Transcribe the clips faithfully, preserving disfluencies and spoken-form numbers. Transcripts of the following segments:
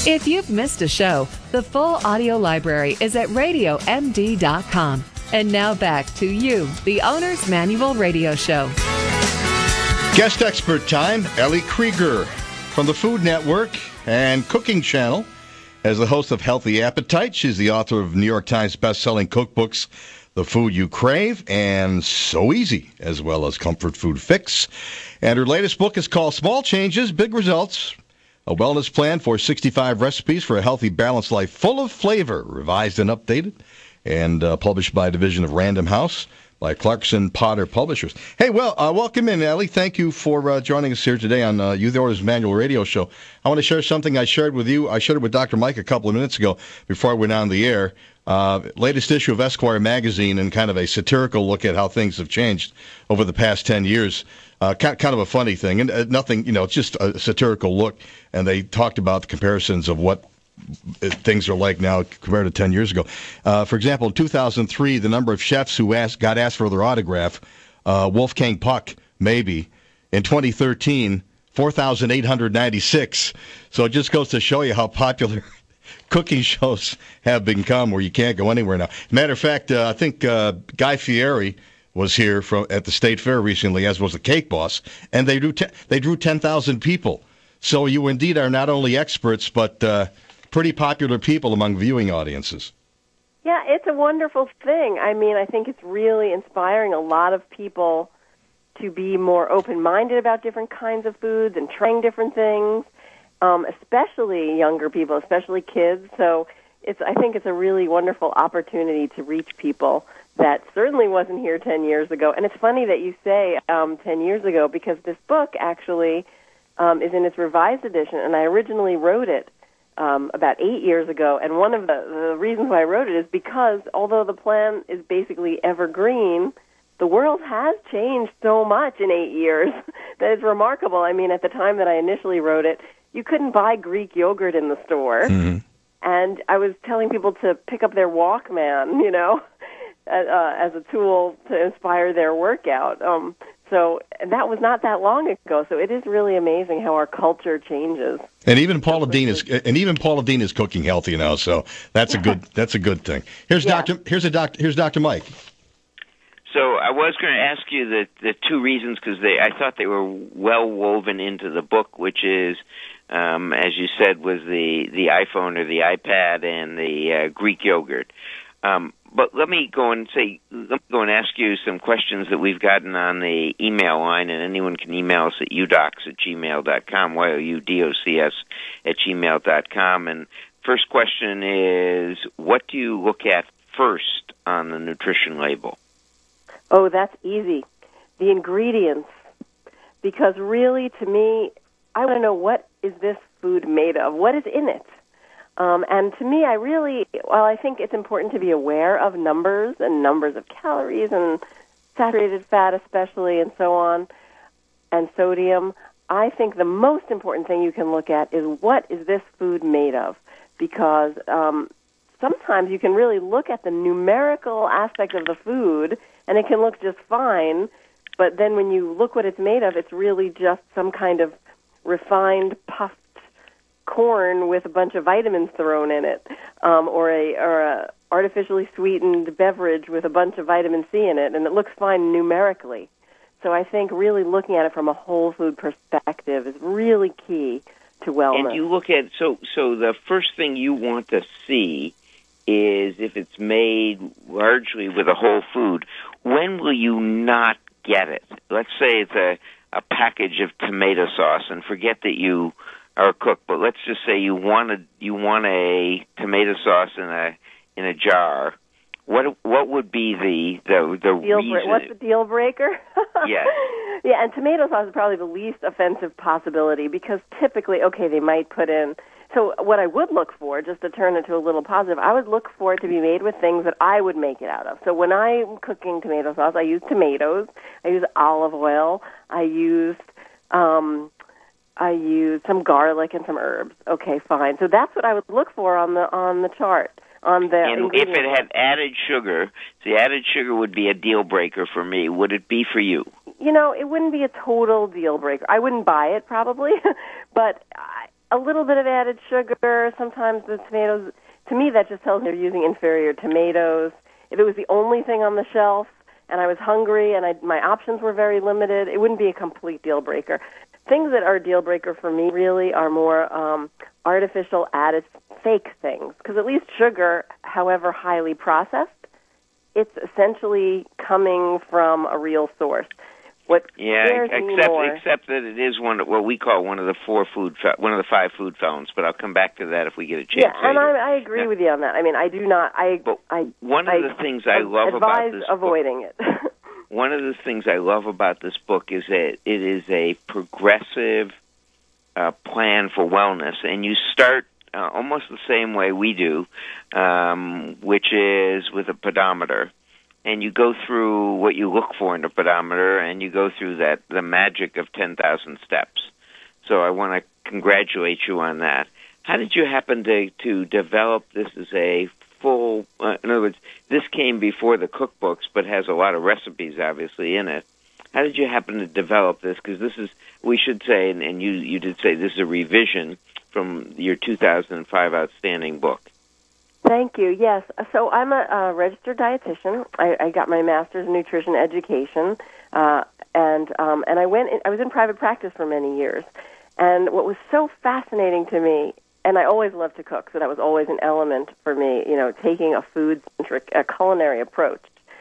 If you've missed a show, the full audio library is at radio m d dot com. And now back to you, the Owner's Manual Radio Show. Guest expert time, Ellie Krieger from the Food Network and Cooking Channel. As the host of Healthy Appetite, she's the author of New York Times best-selling cookbooks, The Food You Crave and So Easy, as well as Comfort Food Fix. And her latest book is called Small Changes, Big Results, a wellness plan for sixty-five recipes for a healthy, balanced life full of flavor, revised and updated, and uh, published by a division of Random House by Clarkson Potter Publishers. Hey, well, uh, welcome in, Ellie. Thank you for uh, joining us here today on uh, You, the Owner's Manual Radio Show. I want to share something I shared with you. I shared it with Doctor Mike a couple of minutes ago before I went on the air. Uh, latest issue of Esquire magazine and kind of a satirical look at how things have changed over the past ten years. Uh, kind, kind of a funny thing, and uh, nothing, you know, it's just a satirical look. And they talked about the comparisons of what things are like now compared to ten years ago. Uh, for example, in two thousand three, the number of chefs who asked, got asked for their autograph, uh, Wolfgang Puck, maybe. In twenty thirteen, four thousand eight hundred ninety-six. So it just goes to show you how popular cooking shows have become, where you can't go anywhere now. Matter of fact, uh, I think uh, Guy Fieri was here from at the State Fair recently, as was the Cake Boss, and they drew te- they drew ten thousand people. So you indeed are not only experts, but uh, pretty popular people among viewing audiences. Yeah, it's a wonderful thing. I mean, I think it's really inspiring a lot of people to be more open-minded about different kinds of foods and trying different things, um, especially younger people, especially kids. So it's, I think it's a really wonderful opportunity to reach people that certainly wasn't here ten years ago. And it's funny that you say um, ten years ago, because this book actually um, is in its revised edition, and I originally wrote it Um, about eight years ago, and one of the, the reasons why I wrote it is because although the plan is basically evergreen, the world has changed so much in eight years that it's remarkable. I mean, at the time that I initially wrote it, you couldn't buy Greek yogurt in the store, mm-hmm. and I was telling people to pick up their Walkman, you know, uh, as a tool to inspire their workout. Um, So that was not that long ago. So it is really amazing how our culture changes. And even Paula Deen is, and even Paula Deen is cooking healthy now. So that's a good, that's a good thing. Here's yeah. Doctor, here's a doctor, here's Doctor Mike. So I was going to ask you the the two reasons, because they I thought they were well woven into the book, which is, um, as you said, was the the iPhone or the iPad and the uh, Greek yogurt. Um, But let me go and say, let me go and ask you some questions that we've gotten on the email line, and anyone can email us at udocs at gmail dot com, Y O U D O C S at gmail dot com. And first question is, what do you look at first on the nutrition label? Oh, that's easy. The ingredients. Because really, to me, I want to know, what is this food made of? What is in it? Um, and to me, I really, well, I think it's important to be aware of numbers and numbers of calories and saturated fat especially and so on, and sodium. I think the most important thing you can look at is, what is this food made of? Because um, sometimes you can really look at the numerical aspect of the food, and it can look just fine, but then when you look what it's made of, it's really just some kind of refined, puffed corn with a bunch of vitamins thrown in it, um, or a or a artificially sweetened beverage with a bunch of vitamin C in it, and it looks fine numerically. So I think really looking at it from a whole food perspective is really key to wellness. And you look at, so so the first thing you want to see is if it's made largely with a whole food. When will you not get it? Let's say it's a, a package of tomato sauce, and forget that you are a cook, but let's just say you want a you want a tomato sauce in a in a jar. What what would be the the the deal reason? Bre- what's the deal breaker? Yeah, yeah, and tomato sauce is probably the least offensive possibility, because typically, okay, they might put in. So what I would look for, just to turn it to a little positive, I would look for it to be made with things that I would make it out of. So when I'm cooking tomato sauce, I use tomatoes, I use olive oil, I used. Um, I used some garlic and some herbs. Okay, fine. So that's what I would look for on the on the chart. On the and if it had added sugar, the added sugar would be a deal breaker for me. Would it be for you? You know, it wouldn't be a total deal breaker. I wouldn't buy it probably, but I, a little bit of added sugar. Sometimes the tomatoes, to me, that just tells me they're using inferior tomatoes. If it was the only thing on the shelf and I was hungry and I, my options were very limited, it wouldn't be a complete deal breaker. Things that are a deal breaker for me really are more um, artificial, added, fake things. Because at least sugar, however highly processed, it's essentially coming from a real source. What yeah, except more, except that it is one of what we call one of the four food, one of the five food felons. But I'll come back to that if we get a chance. Yeah, and later. I, I agree yeah. with you on that. I mean, I do not. I. But I one of I, the things I love about this avoiding book, it. one of the things I love about this book is that it is a progressive uh, plan for wellness, and you start uh, almost the same way we do, um, which is with a pedometer. And you go through what you look for in the pedometer, and you go through that the magic of ten thousand steps. So I want to congratulate you on that. How did you happen to, to develop this as a full, uh, in other words, this came before the cookbooks, but has a lot of recipes, obviously, in it. How did you happen to develop this? Because this is, we should say, and, and you, you did say this is a revision from your two thousand five outstanding book. Thank you. Yes. So I'm a, a registered dietitian. I, I got my master's in nutrition education, uh, and um, and I went. In, I was in private practice for many years, and what was so fascinating to me, and I always loved to cook, so that was always an element for me. You know, taking a food-centric, a culinary approach.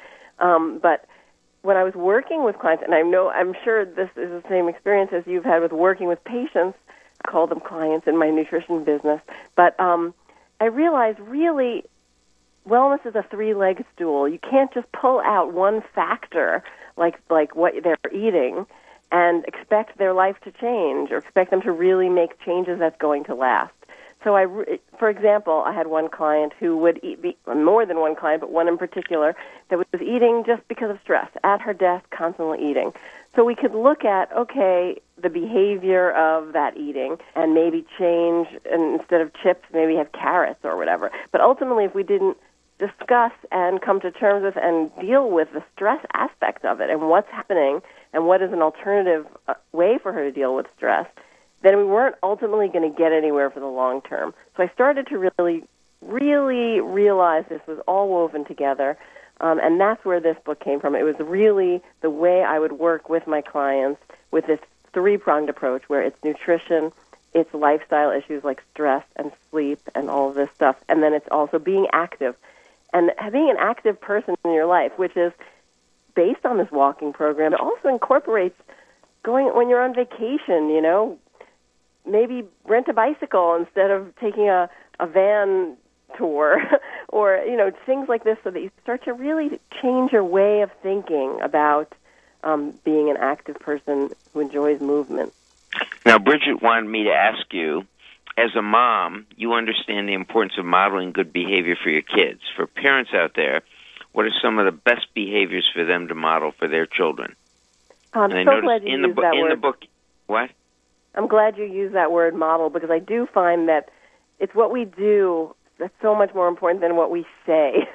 Um, but when I was working with clients, and I know I'm sure this is the same experience as you've had with working with patients. I call them clients in my nutrition business, but um, I realized really wellness is a three-legged stool. You can't just pull out one factor like like what they're eating and expect their life to change or expect them to really make changes that's going to last. So, I, for example, I had one client who would eat, be, more than one client, but one in particular, that was eating just because of stress, at her desk, constantly eating. So we could look at, okay, the behavior of that eating and maybe change, and instead of chips, maybe have carrots or whatever. But ultimately, if we didn't discuss and come to terms with and deal with the stress aspect of it and what's happening and what is an alternative way for her to deal with stress, then we weren't ultimately going to get anywhere for the long term. So I started to really, really realize this was all woven together. Um, and that's where this book came from. It was really the way I would work with my clients with this three-pronged approach where it's nutrition, it's lifestyle issues like stress and sleep and all of this stuff, and then it's also being active. And being an active person in your life, which is based on this walking program, it also incorporates going when you're on vacation, you know, maybe rent a bicycle instead of taking a, a van tour or, you know, things like this so that you start to really change your way of thinking about um, being an active person who enjoys movement. Now, Bridget wanted me to ask you, as a mom, you understand the importance of modeling good behavior for your kids. For parents out there, what are some of the best behaviors for them to model for their children? I'm and so glad you in used the, that in word. the book, what? I'm glad you use that word model because I do find that it's what we do that's so much more important than what we say.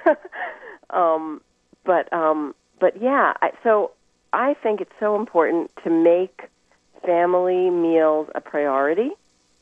um, but um, but yeah, I, so I think it's so important to make family meals a priority.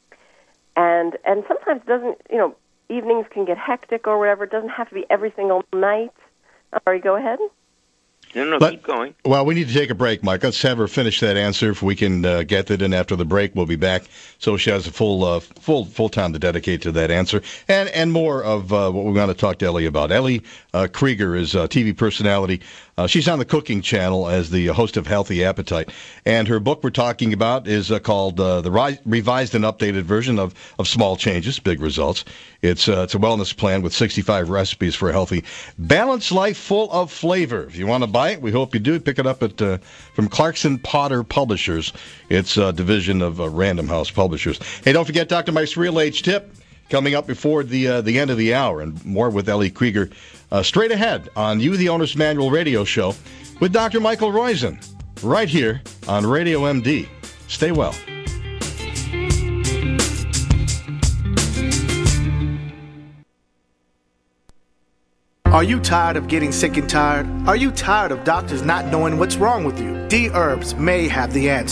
And and sometimes it doesn't, you know, evenings can get hectic or whatever. It doesn't have to be every single night. Sorry, go ahead. No, no, Let, keep going. Well, we need to take a break, Mike. Let's have her finish that answer if we can uh, get it in after the break. We'll be back so she has a full uh, full full time to dedicate to that answer and and more of uh, what we're going to talk to Ellie about. Ellie uh, Krieger is a T V personality. Uh, she's on the Cooking Channel as the host of Healthy Appetite, and her book we're talking about is uh, called uh, the Ri- revised and updated version of, of Small Changes, Big Results. It's uh, it's a wellness plan with sixty-five recipes for a healthy, balanced life full of flavor. If you want to buy it, we hope you do. Pick it up at uh, from Clarkson Potter Publishers. It's a division of uh, Random House Publishers. Hey, don't forget Doctor Mike's Real Age Tip coming up before the uh, the end of the hour, and more with Ellie Krieger uh, straight ahead on You, the Owner's Manual radio show with Doctor Michael Roizen right here on Radio M D. Stay well. Are you tired of getting sick and tired? Are you tired of doctors not knowing what's wrong with you? D-Herbs may have the answer.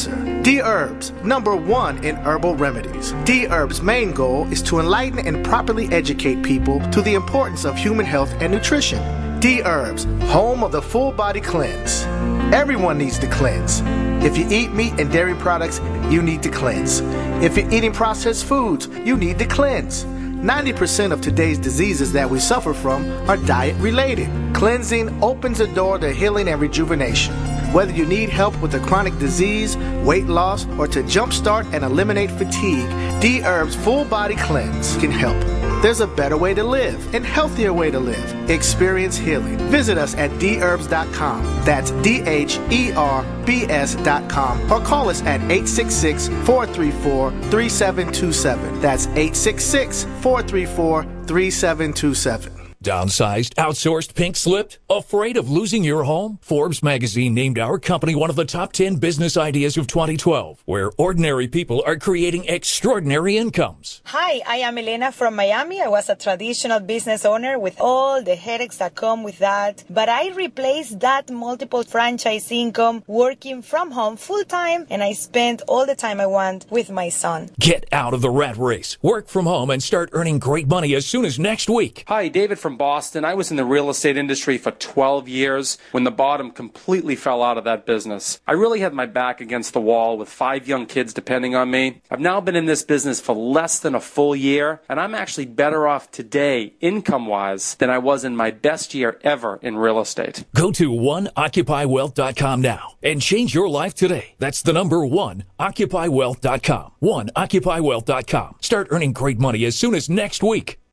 D-Herbs, number one in herbal remedies. D-Herbs' main goal is to enlighten and properly educate people to the importance of human health and nutrition. D-Herbs, home of the full body cleanse. Everyone needs to cleanse. If you eat meat and dairy products, you need to cleanse. If you're eating processed foods, you need to cleanse. ninety percent of today's diseases that we suffer from are diet-related. Cleansing opens the door to healing and rejuvenation. Whether you need help with a chronic disease, weight loss, or to jumpstart and eliminate fatigue, D-Herbs Full Body Cleanse can help. There's a better way to live and healthier way to live. Experience healing. Visit us at d herbs dot com. That's D H E R B S dot com. Or call us at eight six six, four three four, three seven two seven. That's eight six six, four three four, three seven two seven. Downsized, outsourced, pink slipped? Afraid of losing your home? Forbes magazine named our company one of the top ten business ideas of twenty twelve, where ordinary people are creating extraordinary incomes. Hi, I am Elena from Miami. I was a traditional business owner with all the headaches that come with that. But I replaced that multiple franchise income working from home full time, and I spent all the time I want with my son. Get out of the rat race. Work from home and start earning great money as soon as next week. Hi, David from Boston. I was in the real estate industry for twelve years when the bottom completely fell out of that business. I really had my back against the wall with five young kids depending on me. I've now been in this business for less than a full year, and I'm actually better off today, income-wise, than I was in my best year ever in real estate. Go to one occupy wealth dot com now and change your life today. That's the number one occupy wealth dot com. one occupy wealth dot com. Start earning great money as soon as next week.